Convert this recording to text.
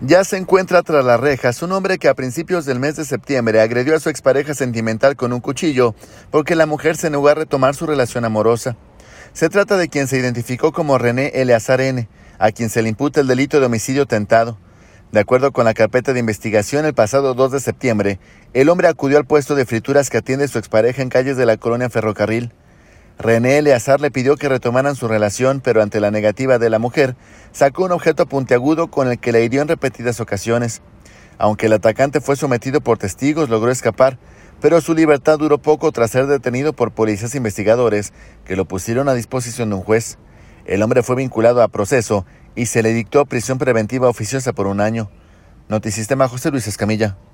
Ya se encuentra tras las rejas un hombre que a principios del mes de septiembre agredió a su expareja sentimental con un cuchillo porque la mujer se negó a retomar su relación amorosa. Se trata de quien se identificó como René Eleazar N., a quien se le imputa el delito de homicidio tentado. De acuerdo con la carpeta de investigación, el pasado 2 de septiembre, el hombre acudió al puesto de frituras que atiende su expareja en calles de la colonia Ferrocarril. René Eleazar le pidió que retomaran su relación, pero ante la negativa de la mujer, sacó un objeto puntiagudo con el que la hirió en repetidas ocasiones. Aunque el atacante fue sometido por testigos, logró escapar, pero su libertad duró poco tras ser detenido por policías investigadores que lo pusieron a disposición de un juez. El hombre fue vinculado a proceso y se le dictó prisión preventiva oficiosa por 1 año. Notisistema, José Luis Escamilla.